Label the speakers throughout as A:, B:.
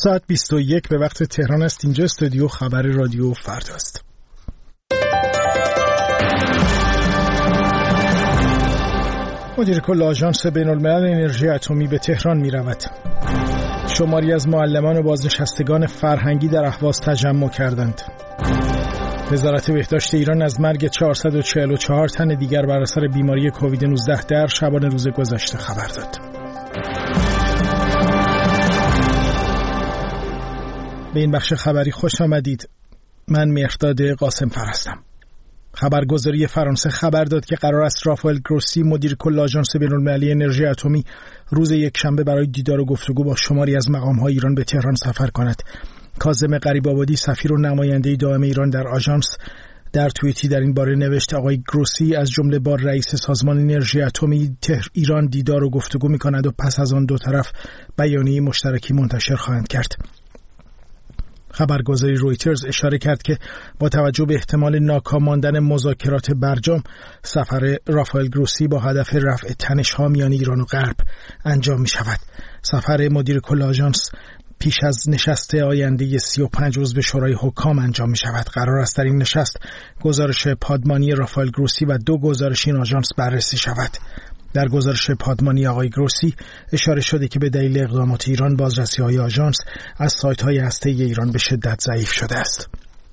A: ساعت 21 به وقت تهران است. اینجا استودیو خبر رادیو فردا است. مدیر کل آژانس بین‌الملل انرژی اتمی به تهران می رود. شماری از معلمان و بازنشستگان فرهنگی در اهواز تجمع کردند. وزارت بهداشت ایران از مرگ 444 تن دیگر بر اثر بیماری کووید 19 در شبان روز گذشته خبر داد. به این بخش خبری خوش آمدید. من مهرداد قاسم‌فر هستم. خبرگزاری فرانسه خبر داد که قرار است رافائل گروسی مدیر کل آژانس بین‌المللی انرژی اتمی روز یکشنبه برای دیدار و گفتگو با شماری از مقام‌های ایران به تهران سفر کند. کاظم غریب‌آبادی سفیر و نماینده دائم ایران در آژانس در توییتی در این باره نوشت آقای گروسی از جمله با رئیس سازمان انرژی اتمی ایران دیدار و گفتگو می‌کند و پس از آن دو طرف بیانیه مشترکی منتشر خواهند کرد. خبرگزاری رویترز اشاره کرد که با توجه به احتمال ناکام ماندن مذاکرات برجام، سفر رافائل گروسی با هدف رفع تنش‌ها میان ایران و غرب انجام می شود. سفر مدیر کل آژانس پیش از نشست آینده 35 عضو شورای حکام انجام می شود. قرار است در این نشست گزارش پادمانی رافائل گروسی و 2 گزارش این آژانس بررسی شود. در گزارش پادمانی آقای گروسی اشاره شده که به دلیل اقدامات ایران بازرسی‌های آژانس از سایت‌های هسته‌ای ایران به شدت ضعیف شده است.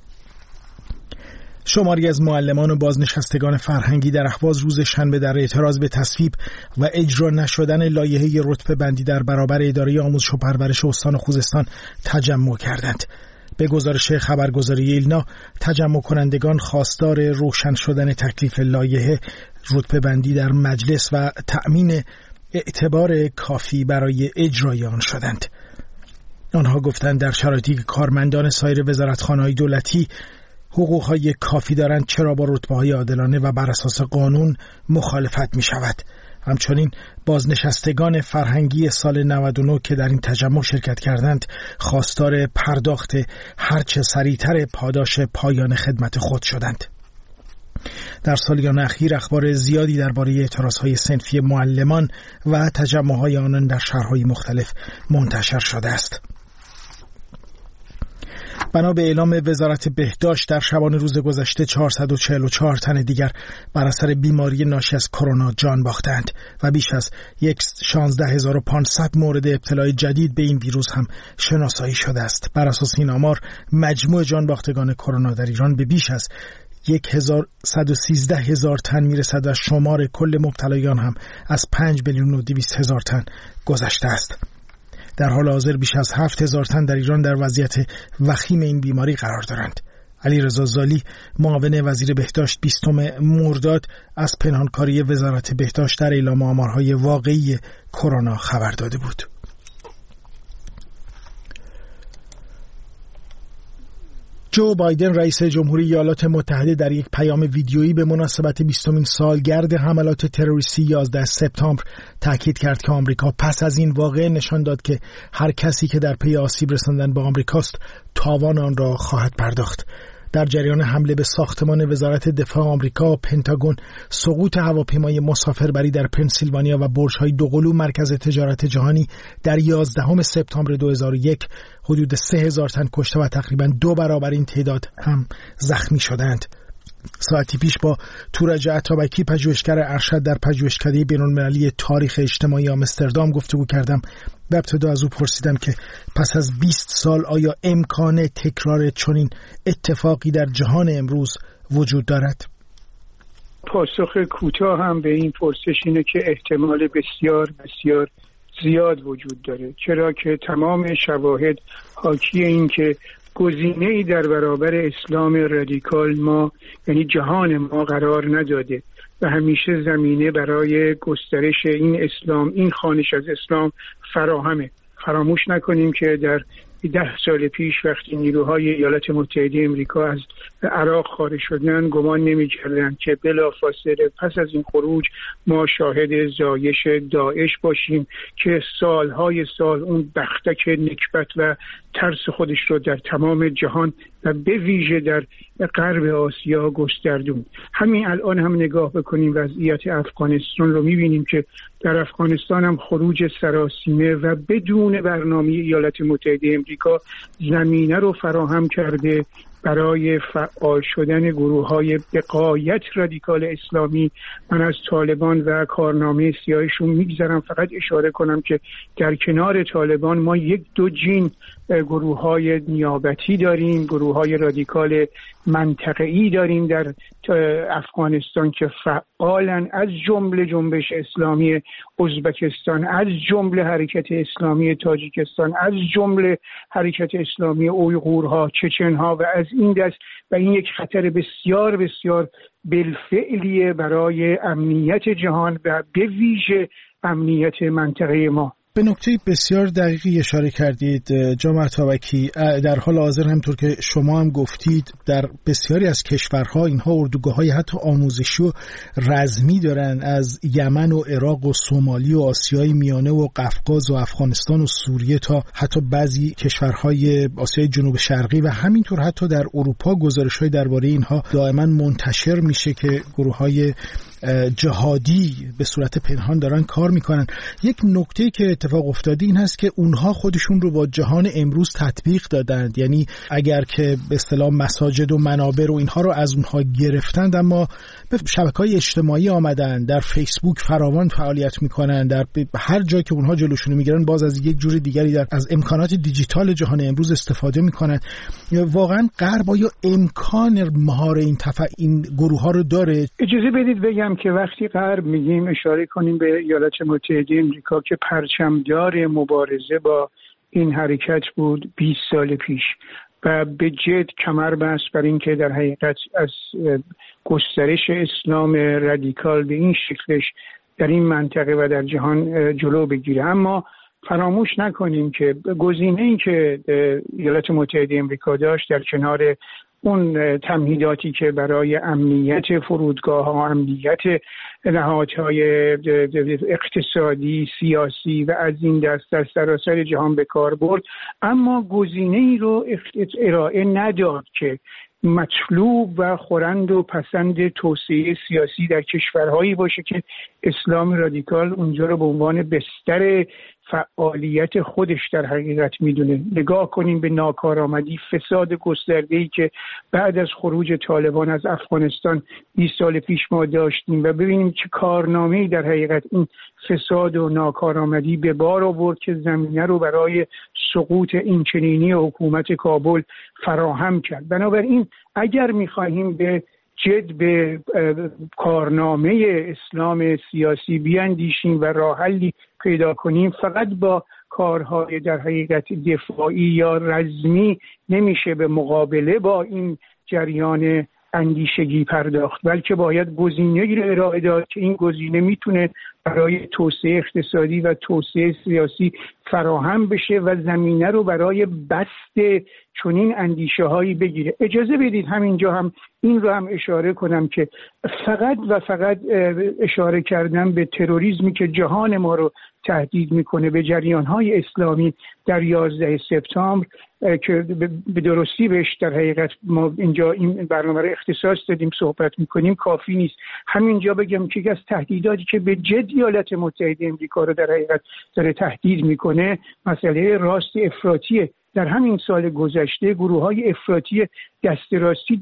A: شماری از معلمان و بازنشستگان فرهنگی در اهواز روز شنبه در اعتراض به تصویب و اجرا نشدن لایحه رتبه بندی در برابر اداره آموزش و پرورش استان خوزستان تجمع کردند. به گزارش خبرگزاری ایلنا، تجمع کنندگان خواستار روشن شدن تکلیف لایحه رتبه بندی در مجلس و تأمین اعتبار کافی برای اجرای آن شدند. آنها گفتند در شرایطی که کارمندان سایر وزارتخانه‌های دولتی حقوقهای کافی دارند، چرا با رتبه‌های عادلانه و بر اساس قانون مخالفت می شود. همچنین بازنشستگان فرهنگی سال 99 که در این تجمع شرکت کردند خواستار پرداخت هرچه سریعتر پاداش پایان خدمت خود شدند. در سالیان اخیر اخبار زیادی درباره اعتراضهای صنفی معلمان و تجمع‌های آنان در شهرهای مختلف منتشر شده است. بنا به اعلام وزارت بهداشت در شبان روز گذشته 444 تن دیگر بر اثر بیماری ناشی از کرونا جان باختند و بیش از 16500 مورد ابتلای جدید به این ویروس هم شناسایی شده است. بر اساس این آمار مجموع جان باختگان کرونا در ایران به بیش از 113,000 تن میرسد و شمار کل مبتلایان هم از 5,200,000 تن گذشته است. در حال حاضر بیش از 7,000 تن در ایران در وضعیت وخیم این بیماری قرار دارند. علیرضا زالی معاون وزیر بهداشت 20 مرداد از پنهانکاری وزارت بهداشت در اعلام آمارهای واقعی کرونا خبر داده بود. جو بایدن رئیس جمهوری ایالات متحده در یک پیام ویدیویی به مناسبت 20مین سالگرد حملات تروریستی 11 سپتامبر تاکید کرد که آمریکا پس از این واقعه نشان داد که هر کسی که در پی آسیب رساندن به آمریکاست تاوان آن را خواهد پرداخت. در جریان حمله به ساختمان وزارت دفاع آمریکا، پنتاگون سقوط هواپیمای مسافربری در پنسیلوانیا و برج‌های دوقلو مرکز تجارت جهانی در 11 سپتامبر 2001 حدود 3,000 تن کشته و تقریباً 2 برابر این تعداد هم زخمی شدند. ساعتی پیش با تورج عطابکی پژوهشگر ارشد در پژوهشکده بین‌المللی تاریخ اجتماعی آمستردام گفتگو کردم و ابتدا از او پرسیدم که پس از 20 سال آیا امکان تکرار چنین اتفاقی در جهان امروز وجود دارد؟
B: پاسخ کوتاه هم به این پرسش اینه که احتمال بسیار بسیار زیاد وجود داره، چرا که تمام شواهد حاکی این که گزینه‌ای در برابر اسلام رادیکال ما یعنی جهان ما قرار نداده و همیشه زمینه برای گسترش این اسلام، این خوانش از اسلام فراهمه. فراموش نکنیم که در 10 سال پیش وقتی نیروهای ایالات متحده آمریکا از عراق خارج شدن گمان نمی‌کردند که بلافاصله پس از این خروج ما شاهد زایش داعش باشیم که سالهای سال اون بختک نکبت و ترس خودش رو در تمام جهان و به ویژه در غرب آسیا گستردوند. همین الان هم نگاه بکنیم وضعیت افغانستان رو می‌بینیم که در افغانستان هم خروج سراسیمه و بدون برنامه ایالات متحده آمریکا زمینه رو فراهم کرده برای فعال شدن گروه‌های بقایت رادیکال اسلامی. من از طالبان و کارنامه سیاهشون میگذرم، فقط اشاره کنم که در کنار طالبان ما یک دو جین گروه‌های نیابتی داریم، گروه‌های رادیکال منطقه‌ای داریم در افغانستان که فعالن، از جمله جنبش اسلامی ازبکستان، از جمله حرکت اسلامی تاجیکستان، از جمله حرکت اسلامی اویغورها، چچنها و از این دست. و این یک خطر بسیار بسیار بالفعلیه برای امنیت جهان و به ویژه امنیت منطقه ما.
A: به نکته بسیار دقیقی اشاره کردید جناب عطابکی. در حال حاضر همطور که شما هم گفتید در بسیاری از کشورها اینها اردوگاه‌های حتی آموزشی و رزمی دارن، از یمن و عراق و سومالی و آسیای میانه و قفقاز و افغانستان و سوریه تا حتی بعضی کشورهای آسیای جنوب شرقی و همینطور حتی در اروپا گزارش‌های درباره اینها دائما منتشر میشه که گروه‌های جهادی به صورت پنهان دارن کار میکنن. یک نکته که اتفاق افتاده این هست که اونها خودشون رو با جهان امروز تطبیق دادند، یعنی اگر که به اصطلاح مساجد و منابر و اینها رو از اونها گرفتند اما به شبکه‌های اجتماعی آمدن، در فیسبوک فراوان فعالیت میکنن، در هر جایی که اونها جلوشون میگیرن باز از یک جور دیگری از امکانات دیجیتال جهان امروز استفاده میکنن. واقعا غرب آیا امکان مهار این گروه ها رو داره؟
B: اجازه بدید بگم که وقتی غرب میگیم اشاره کنیم به ایالات متحده آمریکا که پرچمدار مبارزه با این حرکت بود 20 سال پیش و به جد کمر بست بر این که در حقیقت از گسترش اسلام رادیکال به این شکلش در این منطقه و در جهان جلو بگیره. اما فراموش نکنیم که گزینه‌ای که ایالات متحده آمریکا داشت در کنار اون تمهیداتی که برای امنیت فرودگاه‌ها، امنیت نهادهای اقتصادی، سیاسی و از این دست در سراسر جهان به کار برد، اما گزینه‌ای رو ارائه نداد که مطلوب و خورند و پسند توسعه سیاسی در کشورهایی باشه که اسلام رادیکال اونجا رو به عنوان بستر فعالیت خودش در حقیقت میدونه. نگاه کنیم به ناکارآمدی، فساد گسترده‌ای که بعد از خروج طالبان از افغانستان 20 سال پیش ما داشتیم و ببینیم چه کارنامه‌ای در حقیقت این فساد و ناکارآمدی به بار آورد که زمینه رو برای سقوط اینچنینی حکومت کابل فراهم کرد. بنابراین اگر می‌خواهیم به جد به کارنامه اسلام سیاسی بیاندیشیم و راه حلی پیدا کنیم، فقط با کارهای در حقیقت دفاعی یا رزمی نمیشه به مقابله با این جریان اندیشگی پرداخت، بلکه باید گزینه‌ای رو ارائه داد که این گزینه میتونه برای توسعه اقتصادی و توسعه سیاسی فراهم بشه و زمینه رو برای بسط چنین اندیشه‌هایی بگیره. اجازه بدید همینجا هم این رو هم اشاره کنم که فقط اشاره کردم به تروریسمی که جهان ما رو تهدید میکنه، به جریان‌های اسلامی در 11 سپتامبر که به درستی بهش در حقیقت ما اینجا این برنامه رو اختصاص دادیم صحبت میکنیم کافی نیست. همینجا بگم که از تهدیداتی که به جد ایالات متحده آمریکا رو در حقیقت داره تهدید میکنه مسئله راست افراطیه. در همین سال گذشته گروه‌های افراطی دست راستی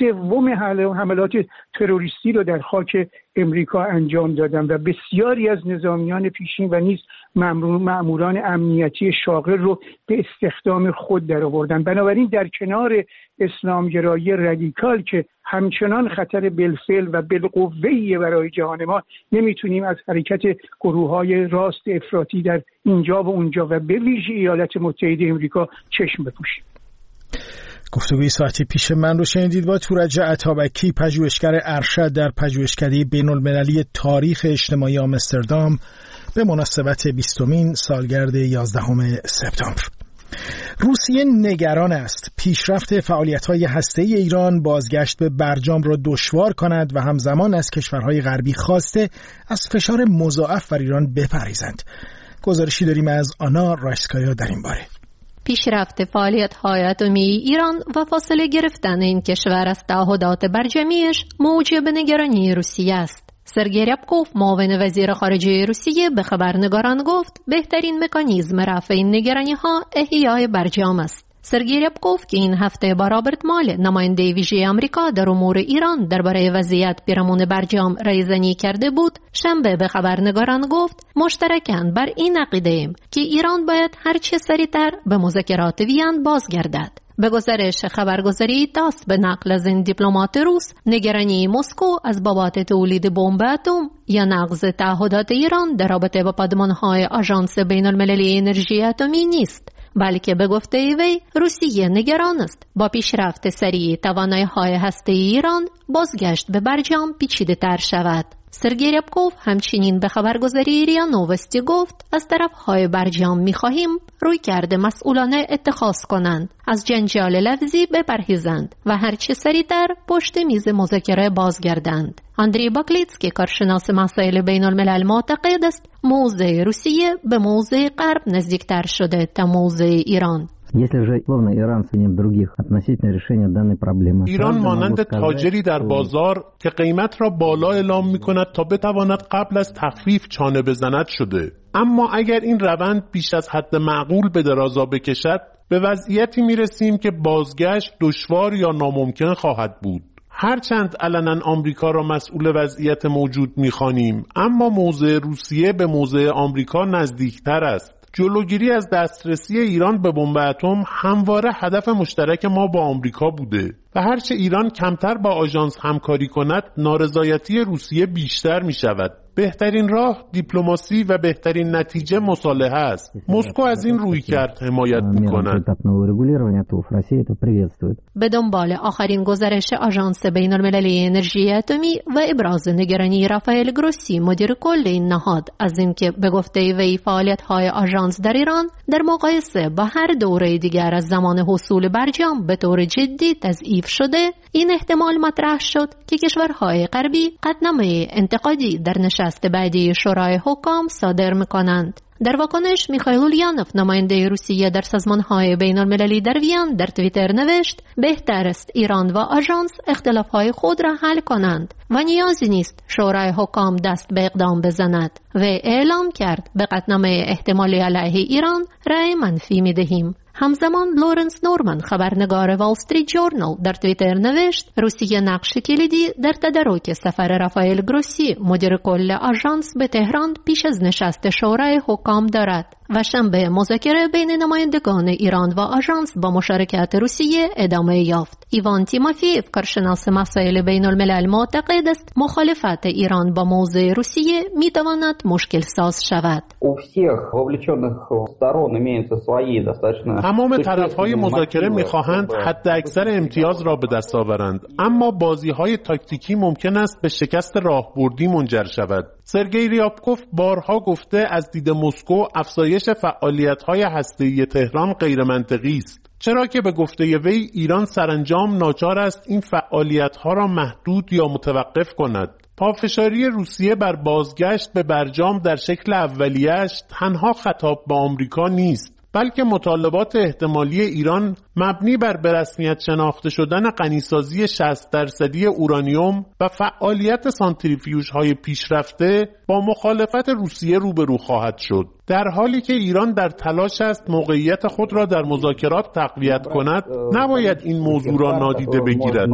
B: 2/3 حملات تروریستی رو در خاک امریکا انجام دادن و بسیاری از نظامیان پیشین و نیز مأموران امنیتی شاغل رو به استخدام خود درآوردن. بنابراین در کنار اسلامگرایی رادیکال که همچنان خطر بالفعل و بالقوه‌ای برای جهان ما، نمیتونیم از حرکت گروه‌های راست افراطی در اینجا و اونجا و به ویژه ایالات متحده آمریکا چشم بپوشیم.
A: گفتگوی ساعتی پیش من رو شنیدید با تورج عطابکی، پژوهشگر ارشد در پژوهشکده بین‌المللی تاریخ اجتماعی آمستردام به مناسبت 20مین سالگرد 11 سپتامبر. روسیه نگران است پیشرفت فعالیت‌های هسته‌ای ایران بازگشت به برجام را دشوار کند و همزمان از کشورهای غربی خواسته از فشار مضاعف بر ایران بپریزند. گزارشی داریم از آنا رایسکایا در این باره.
C: پیشرفت فعالیت‌های اتمی ایران و فاصله گرفتن این کشور از تعهدات برجامیش موجب نگرانی روسیه است. سرگئی ریابکوف معاون وزیر خارجه روسیه به خبرنگاران گفت بهترین مکانیزم رفع این نگرانی‌ها احیای برجام است. سرگئی ریابکوف که این هفته با رابرت مال نماینده ویژه آمریکا در امور ایران درباره وضعیت پیرامون برجام رایزنی کرده بود، شنبه به خبرنگاران گفت مشترکاً بر این عقیده ایم که ایران باید هر چه سریعتر به مذاکرات وین بازگردد. به گزارش خبرگزاری تاس به نقل از این دیپلمات روس، نگرانی مسکو از بابت تولید بمب اتم یا نقض تعهدات ایران در رابطه با پادمان‌های آژانس بین‌المللی انرژی اتمی نیست، بلکه به گفته وی روسیه نگران است با پیشرفت سریع توانایی‌های هسته‌ای ایران بازگشت به برجام پیچیده‌تر شود. سرگئی ریابکوف همچنین به خبرگزاری ریا نووستی گفت از طرف‌های برجام می‌خواهیم رویکرد مسئولانه اتخاذ کنند، از جنجال لفظی بپرهیزند و هرچه سریعتر پشت میز مذاکره بازگردند. اندری باکلیتسکی کارشناس مسائل بین‌الملل معتقد است موضع روسیه به موضع غرب نزدیکتر شده تا موضع ایران.
D: ایران مانند تاجری در بازار که قیمت را بالا اعلام می‌کند تا بتواند قبل از تخفیف چانه بزند شده. اما اگر این روند بیش از حد معقول به درازا بکشد، به وضعیتی می‌رسیم که بازگشت دشوار یا ناممکن خواهد بود. هرچند علنا آمریکا را مسئول وضعیت موجود می‌خوانیم، اما موضع روسیه به موضع آمریکا نزدیکتر است. جلوگیری از دسترسی ایران به بمب اتم همواره هدف مشترک ما با آمریکا بوده و هرچه ایران کمتر با آژانس همکاری کند، نارضایتی روسیه بیشتر می شود. بهترین راه دیپلماسی و بهترین نتیجه مصالحه است. مسکو از این رویکرد حمایت می‌کند.
C: به دنبال آخرین گزارش آژانس بین‌المللی انرژی اتمی و ابراز نگرانی رافائل گروسی مدیر کل این نهاد از اینکه به گفته وی فعالیت‌های آژانس در ایران در مقایسه با هر دوره دیگر از زمان حصول برجام به طور جدی تضعیف شده، این احتمال مطرح شد که کشورهای غربی قطعنامه انتقادی در نشست بعدی شورای حکام صادر می‌کنند. در واکنش میخائیل اولیانوف نماینده روسیه در سازمان‌های بین‌المللی در وین در توییتر نوشت بهتر است ایران و آژانس اختلاف‌های خود را حل کنند و نیازی نیست شورای حکام دست به اقدام بزند و اعلام کرد به قطعنامه احتمالی علیه ایران رأی منفی می‌دهیم. همزمان لورنس نورمن خبرنگار وال استریت جورنال در توییتر نوشت روسیه نقش کلیدی در تدارک سفر رافائل گروسی مدیر کل آژانس به تهران پیش از نشست شورای حکام دارد و شنبه مذاکره بین نمایندگان ایران و آژانس با مشارکت روسیه ادامه یافت. ایوان تیموفیف کارشناس مسائل بین الملل معتقد است مخالفت ایران با موضع روسیه میتواند مشکل ساز شود.
D: تمام طرف‌های مذاکره می‌خواهند حد اکثر امتیاز را به دست آورند، اما بازی‌های تاکتیکی ممکن است به شکست راهبردی منجر شود. سرگئی ریابکوف بارها گفته از دید مسکو افزایش فعالیت‌های هسته‌ای تهران غیر منطقی است، چرا که به گفته وی ایران سرانجام ناچار است این فعالیت‌ها را محدود یا متوقف کند. پافشاری روسیه بر بازگشت به برجام در شکل اولیه‌اش تنها خطاب به آمریکا نیست، بلکه مطالبات احتمالی ایران مبنی بر به رسمیت شناخته شدن غنیسازی 60% اورانیوم و فعالیت سانتریفیوژهای پیشرفته با مخالفت روسیه روبرو خواهد شد. در حالی که ایران در تلاش است موقعیت خود را در مذاکرات تقویت کند، نباید این موضوع را نادیده بگیرد.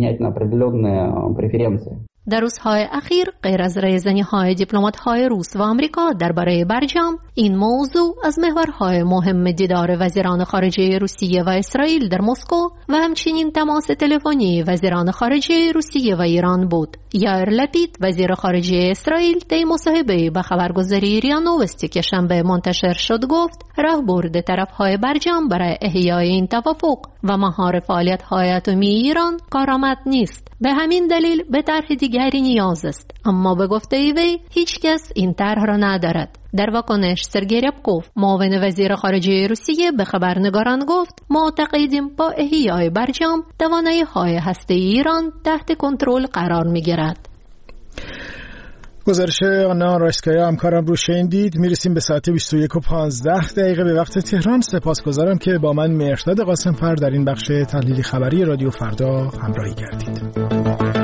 C: در روزهای اخیر غیر از رایزنی‌های دیپلمات‌های روس و آمریکا درباره برجام، این موضوع از محورهای مهم دیدار وزیران خارجه روسیه و اسرائیل در مسکو و همچنین تماس تلفنی وزیران خارجه روسیه و ایران بود. یائیر لپید وزیر خارجه اسرائیل طی مصاحبه‌ای با خبرگزاری ریا نووستی که شنبه منتشر شد گفت راهبرد طرف‌های برجام برای احیای این توافق و مهار فعالیت‌های اتمی ایران کارآمد نیست. به همین دلیل به طرح دیگر دیگری نیاز است، اما به گفته وی هیچ کس این طرح را ندارد. در واکنش سرگئی ریابکوف معاون وزیر خارجه روسیه به خبرنگاران گفت معتقدیم با احیای برجام توانایی‌های هسته‌ای ایران تحت کنترل قرار می‌گیرد.
A: گزارش آنا رایسکایا همکارم رو شنیدید. میرسیم به ساعت 21:15 به وقت تهران. سپاسگزارم که با من مهرداد قاسم‌فر در این بخش تحلیلی خبری رادیو فردا همراهی کردید.